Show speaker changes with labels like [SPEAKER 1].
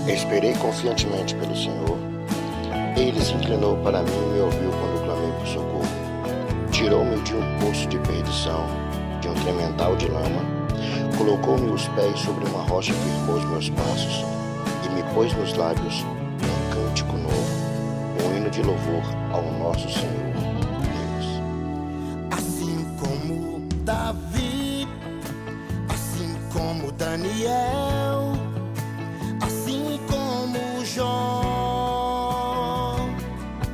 [SPEAKER 1] Esperei confiantemente pelo Senhor. Ele se inclinou para mim e me ouviu quando clamei por socorro. Tirou-me de um poço de perdição, de um tremental de lama. Colocou-me os pés sobre uma rocha, firmou os meus passos e me pôs nos lábios um cântico novo, um hino de louvor ao nosso Senhor Deus.
[SPEAKER 2] Assim como Davi, assim como Daniel,